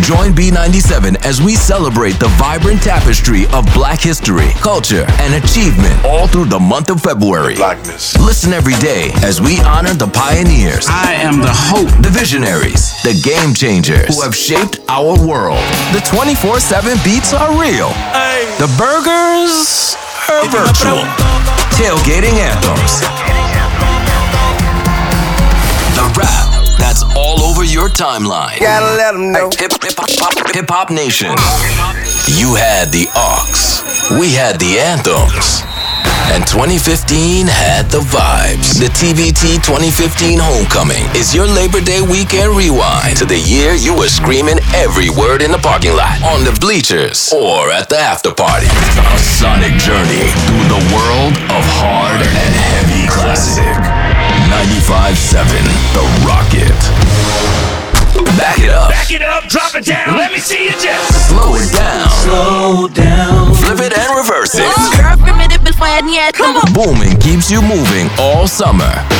Join B97 as we celebrate the vibrant tapestry of Black history, culture, and achievement all through the month of February. Blackness. Listen every day as we honor the pioneers. I am the hope. The visionaries. The game changers who have shaped our world. The 24/7 beats are real. The burgers are virtual. Tailgating anthems. The rap that's all over your timeline. Gotta let them know. Hip Hop Nation. You had the aux. We had the anthems. And 2015 had the vibes. The TBT 2015 Homecoming is your Labor Day weekend rewind to the year you were screaming every word in the parking lot, on the bleachers, or at the after party. A sonic journey through the world of hard and heavy classic. 95.7 The Rocket. Back it up. Back it up, drop it down. Let me see you just Slow it down. slow down. Flip it and reverse it. Girl, primitive before I had Booming keeps you moving all summer.